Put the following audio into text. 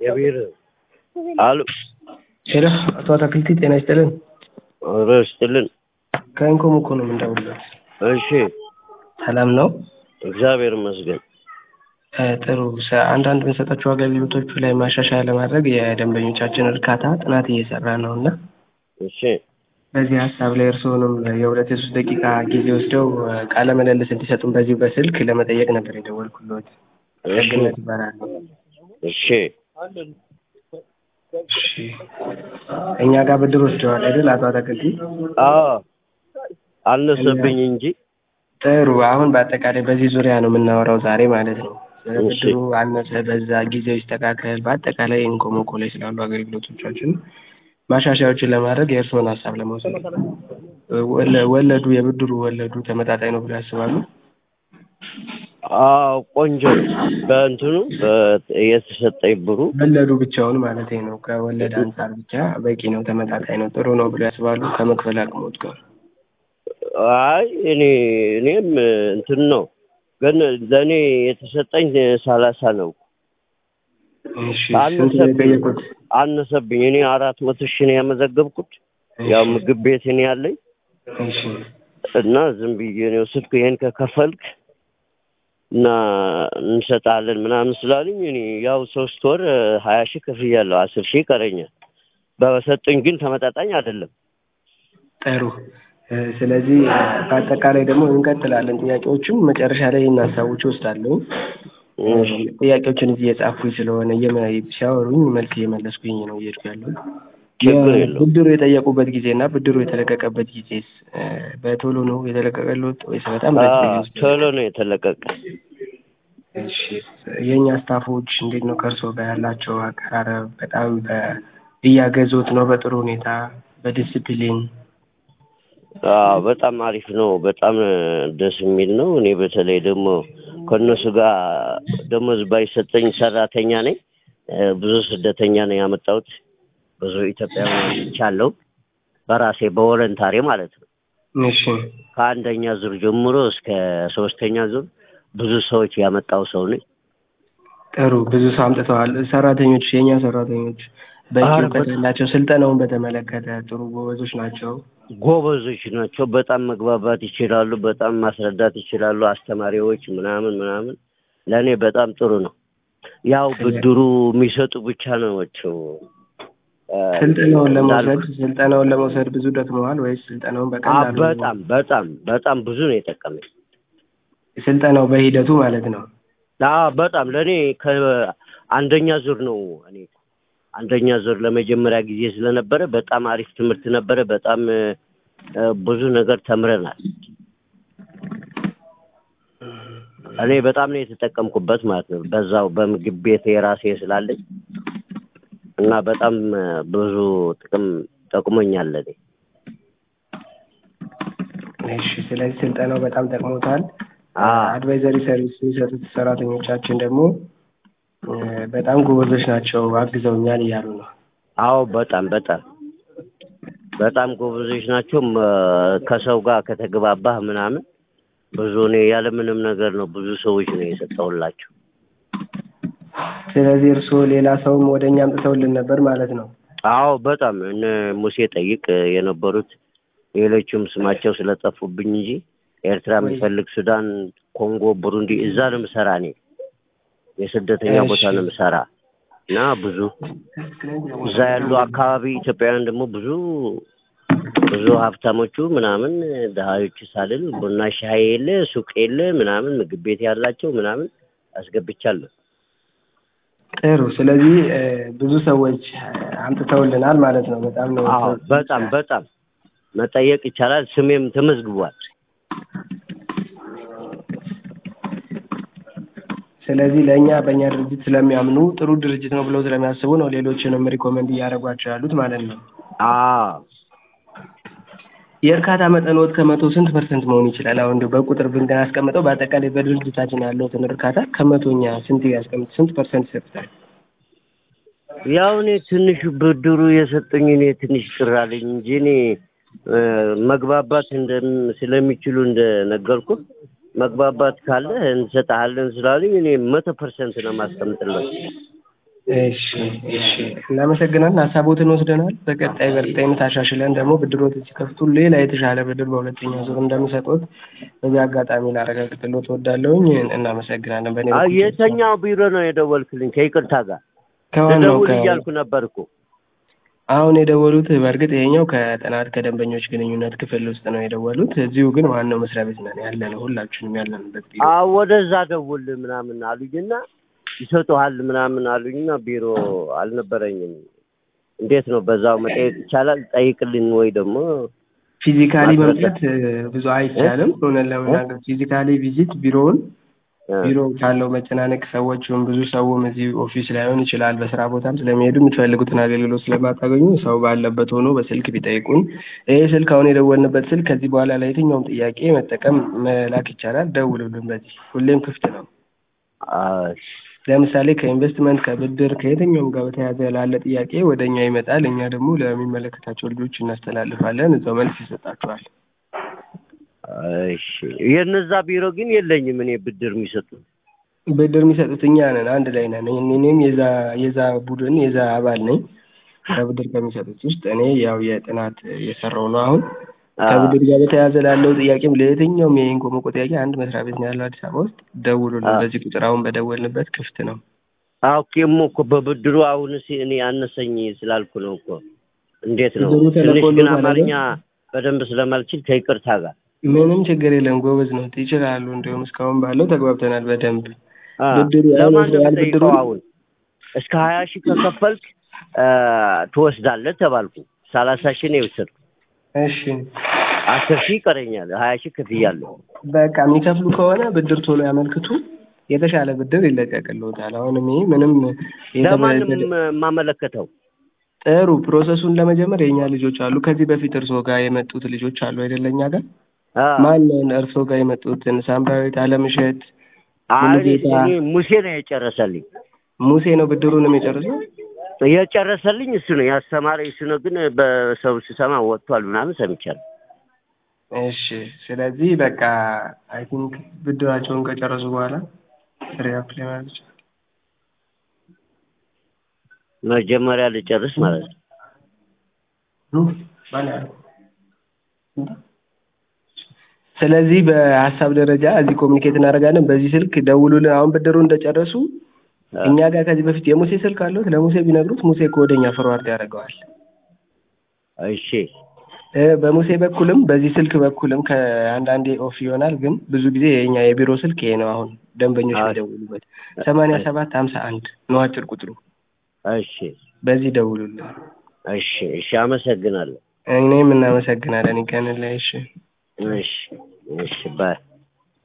የብሔር አሉ ሄሎ አቶ አታክልቲ ጤና ይስጥልን። ረስትልን ከኢንኮም እኮ ነው የምንደውልበት። እሺ ሰላም ነው? እግዚአብሔር ይመስገን። ጥሩ። አንዳንድ በሰጣችሁ አገልግሎቶቹ ላይ ማሻሻያ ለማድረግ የደንበኞቻችን እርካታ ጥናት እየሰራ ነውና እሺ በዚህ ሀሳብ ላይ እርስዎንም የሁለት የሶስት ደቂቃ ጊዜ ወስደው ቃለ ምልልስ እንዲሰጡን በዚሁ በስልክ ለመጠየቅ ነበር የደወልኩልዎት። ደግነት ይባላል። እሺ እኛ ጋር ብድር ወስደዋል አይደል አቶ አታክልቲ? አዎ አነሰብኝ እንጂ። ጥሩ። አሁን በአጠቃላይ በዚህ ዙሪያ ነው የምናወራው ዛሬ ማለት ነው። ብድሩ አነሰ በዛ ጊዜው ይስተካከል፣ በአጠቃላይ ኢንኮሞኮ ላይ ስላሉ አገልግሎቶቻችን ማሻሻያዎችን ለማድረግ የእርስዎን ሀሳብ ለመውሰድ ወለዱ የብድሩ ወለዱ ተመጣጣኝ ነው ብለው ያስባሉ? አዎ ቆንጆ በእንትኑ የተሰጠኝ ብሩ ወለዱ ብቻውን ማለት ነው ከወለድ አንፃር ብቻ በቂ ነው፣ ተመጣጣኝ ነው፣ ጥሩ ነው ብለው ያስባሉ ከመክፈል አቅሞት ጋር? አይ እኔም እንትን ነው ግን ለእኔ የተሰጠኝ 30 ነው። እሺ ስንት ነው የጠየቁት? አነሰብኝ። እኔ 400,000 ነው ያመዘገብኩት። ያው ምግብ ቤት ነው ያለኝ። እሺ እና ዝም ብዬ ነው ስልክ ይሄን ከከፈልክ እና እንሰጣለን ምናምን ስላሉኝ እኔ ያው 3 ወር 20,000 ከፍያለሁ፣ 10,000 ይቀረኛል። በሰጡኝ ግን ተመጣጣኝ አይደለም። ጥሩ። ስለዚህ በአጠቃላይ ደግሞ እንቀጥላለን። ጥያቄዎቹም መጨረሻ ላይ ሀሳቦች ወስዳለሁ። ጥያቄዎችን እዚህ የጻፍኩኝ ስለሆነ ሲያወሩኝ መልስ እየመለስኩኝ ነው እየሄድኩ ያለሁት። ብድሩ የጠየቁበት ጊዜና ብድሩ የተለቀቀበት ጊዜስ በቶሎ ነው የተለቀቀልዎት ወይስ በጣም ቶሎ ነው የተለቀቀ? እሺ የኛ ስታፎች እንዴት ነው ከእርስዎ ጋር ያላቸው አቀራረብ? በጣም እያገዙት ነው በጥሩ ሁኔታ በዲሲፕሊን? በጣም አሪፍ ነው። በጣም ደስ የሚል ነው። እኔ በተለይ ደግሞ ከነሱ ጋር ደሞዝ ባይሰጠኝ ሰራተኛ ነኝ። ብዙ ስደተኛ ነው ያመጣሁት። ብዙ ኢትዮጵያውያን ይቻለው በራሴ በወለንታሪ ማለት ነው። እሺ ከአንደኛ ዙር ጀምሮ እስከ 3ኛ ዙር ብዙ ሰዎች ያመጣው ሰው ነኝ። ጥሩ። ብዙ ሰው አምጥተዋል። ሰራተኞች የኛ ሰራተኞች በቂ እውቀት ያላቸው ስልጠናውን በተመለከተ ጥሩ ጎበዞች ናቸው? ጎበዞች ናቸው። በጣም መግባባት ይችላሉ። በጣም ማስረዳት ይችላሉ። አስተማሪዎች ምናምን ለኔ በጣም ጥሩ ነው። ያው ብድሩ የሚሰጡ ብቻ ናቸው። ስልጠናውን ለመውሰድ ብዙ ደክመዋል ወይስ ስልጠናውን በቀላሉ? በጣም ብዙ ነው የጠቀመኝ ስልጠናው በሂደቱ ማለት ነው። በጣም ለኔ ከአንደኛ ዙር ነው። እኔ አንደኛ ዙር ለመጀመሪያ ጊዜ ስለነበረ በጣም አሪፍ ትምህርት ነበረ። በጣም ብዙ ነገር ተምረናል። እኔ በጣም ነው የተጠቀምኩበት ማለት ነው። በዛው በምግብ ቤት የራሴ ስላለኝ እና በጣም ብዙ ጥቅም ጠቅሞኛል ለኔ። እሺ ስለዚህ ስልጠናው በጣም ጠቅሞታል። አድቫይዘሪ ሰርቪስ የሚሰጡት ሰራተኞቻችን ደግሞ በጣም ጎበዞች ናቸው፣ አግዘውኛል እያሉ ነው። አዎ በጣም ጎበዞች ናቸው። ከሰው ጋር ከተግባባህ ምናምን ብዙ ነው ያለምንም ነገር ነው ብዙ ሰዎች ነው የሰጠውላቸው። ስለዚህ እርስዎ ሌላ ሰውም ወደኛ አምጥተውልን ነበር ማለት ነው? አዎ በጣም እነ ሙሴ ጠይቅ የነበሩት ሌሎችም ስማቸው ስለጠፉብኝ እንጂ ኤርትራ የሚፈልግ ሱዳን፣ ኮንጎ፣ ቡሩንዲ እዛ ነው የምሰራ እኔ። የስደተኛ ቦታ ነው የምሰራ እና ብዙ እዛ ያሉ አካባቢ ኢትዮጵያውያን ደግሞ ብዙ ሀብታሞቹ ምናምን ደሃዮች ሳልል ቡና ሻይ የለ ሱቅ የለ ምናምን ምግብ ቤት ያላቸው ምናምን አስገብቻለሁ። ጥሩ። ስለዚህ ብዙ ሰዎች አምጥተውልናል ማለት ነው። በጣም ነው። በጣም መጠየቅ ይቻላል። ስሜም ተመዝግቧል። ስለዚህ በእኛ ድርጅት ስለሚያምኑ ጥሩ ድርጅት ነው ብለው ስለሚያስቡ ነው ሌሎችንም ሪኮመንድ እያደረጓቸው ያሉት ማለት ነው። የእርካታ መጠንዎት ከ100 ስንት % መሆን ይችላል? አሁን እንደው በቁጥር ብናስቀምጠው በአጠቃላይ በድርጅታችን ያለውትን እርካታ ከ100ኛ ስንት % ይሰጡታል? ያው እኔ ትንሽ ብድሩ የሰጡኝ እኔ ትንሽ ቅር አለኝ እንጂ እኔ መግባባት ስለሚችሉ እንደነገርኩ መግባባት ካለ እንሰጣለን ስላሉኝ እኔ 100% ነው ማስቀምጥልኝ። እሺ እሺ እናመሰግናለን። ሀሳቦትን ወስደናል። በቀጣይ በእርግጠኝነት አሻሽለን ደግሞ ብድሮትን ሲከፍቱ ሌላ የተሻለ ብድር በሁለተኛው ዙር እንደሚሰጡት በዚህ አጋጣሚ ላረጋግጥልዎት እወዳለሁኝ። እናመሰግናለን። በእኔ በኩል የተኛው ቢሮ ነው የደወልክልኝ? ከይቅርታ ጋር ከዋናው ልደውል እያልኩ ነበር እኮ። አሁን የደወሉት በእርግጥ ይሄኛው ከጥናት ከደንበኞች ግንኙነት ክፍል ውስጥ ነው የደወሉት። እዚሁ ግን ዋናው መስሪያ ቤት ነን ያለ ነው፣ ሁላችንም ያለንበት ቢሮ። ወደዛ ደውል ምናምን አሉኝና ይሰጡሃል ምናምን አሉኝና ቢሮ አልነበረኝም። እንዴት ነው በዛው መጠየቅ ይቻላል? ጠይቅልኝ ወይ ደግሞ ፊዚካሊ መምጣት ብዙ አይቻልም። ሆነን ለመናገር ፊዚካሊ ቪዚት ቢሮውን ቢሮ ካለው መጨናነቅ ሰዎችም ብዙ ሰውም እዚህ ኦፊስ ላይሆን ይችላል፣ በስራ ቦታም ስለሚሄዱ የምትፈልጉትን አገልግሎት ስለማታገኙ ሰው ባለበት ሆኖ በስልክ ቢጠይቁን። ይሄ ስልክ አሁን የደወልንበት ስልክ ከዚህ በኋላ ለየትኛውም ጥያቄ መጠቀም መላክ ይቻላል። ደውሉልን፣ በዚህ ሁሌም ክፍት ነው። ለምሳሌ ከኢንቨስትመንት ከብድር ከየትኛውም ጋር በተያያዘ ላለ ጥያቄ ወደ እኛ ይመጣል። እኛ ደግሞ ለሚመለከታቸው ልጆች እናስተላልፋለን፣ እዛው መልስ ይሰጣቸዋል። እሺ የነዛ ቢሮ ግን የለኝም። እኔ ብድር የሚሰጡት እኛ ነን፣ አንድ ላይ ነን። እኔም የዛ ቡድን የዛ አባል ነኝ። ከብድር ከሚሰጡት ውስጥ እኔ ያው የጥናት የሰራው ነው። አሁን ከብድር ጋር በተያያዘ ላለው ጥያቄም ለየትኛውም የኢንኮሞኮ ጥያቄ አንድ መስሪያ ቤት ነው ያለው አዲስ አበባ ውስጥ። ደውሉልን፣ በዚህ ቁጥር አሁን በደወልንበት ክፍት ነው። ኦኬም እኮ በብድሩ አሁን እኔ አነሰኝ ስላልኩ ነው እኮ። እንዴት ነው ትንሽ ግን አማርኛ በደንብ ስለማልችል ከይቅርታ ጋር። ምንም ችግር የለም፣ ጎበዝ ነው፣ ይችላሉ። እንደውም እስካሁን ባለው ተግባብተናል በደንብ። ብድሩ ለማንኛውም አሁን እስከ 20 ሺህ ከከፈልክ ትወስዳለህ ተባልኩ። 30 ሺህ ነው የወሰድኩት። እሺ 10 ሺህ ይቀረኛል። 20 ሺህ ከፍያለሁ። በቃ የሚከፍሉ ከሆነ ብድር ቶሎ ያመልክቱ፣ የተሻለ ብድር ይለቀቅልዎታል። አሁን ምንም ለማንም የማመለከተው ጥሩ ፕሮሰሱን ለመጀመር የኛ ልጆች አሉ። ከዚህ በፊት እርስዎ ጋር የመጡት ልጆች አሉ አይደለኛ ጋር? ማን እርስዎ ጋር የመጡትን? ሳምራዊት፣ አለምሸት፣ ሙሴ ነው የጨረሰልኝ። ሙሴ ነው ብድሩንም የጨረሰው? የጨረሰልኝ እሱ ነው፣ ያስተማረኝ እሱ ነው። ግን በሰው ስሰማ ወጥቷል ምናምን ሰምቻለሁ። እሺ ስለዚህ በቃ አይ ቲንክ ብድራቸውን ከጨረሱ በኋላ ሪአፕላይ ማለት ይችላል። መጀመሪያ ልጨርስ ማለት ነው። ስለዚህ በሀሳብ ደረጃ እዚህ ኮሚኒኬት እናደርጋለን። በዚህ ስልክ ደውሉልን። አሁን ብድሩ እንደጨረሱ እኛ ጋር ከዚህ በፊት የሙሴ ስልክ አለዎት? ለሙሴ ቢነግሩት ሙሴ ከወደኛ ፈርዋርድ ያደርገዋል። እሺ በሙሴ በኩልም በዚህ ስልክ በኩልም ከአንዳንዴ ኦፍ ይሆናል፣ ግን ብዙ ጊዜ የኛ የቢሮ ስልክ ይሄ ነው። አሁን ደንበኞች የሚደውሉበት 8751 ነው አጭር ቁጥሩ። እሺ በዚህ ደውሉልን። እሺ እሺ አመሰግናለሁ። እኔም እናመሰግናለን። ይገንልህ። እሺ እሺ እሺ ባይ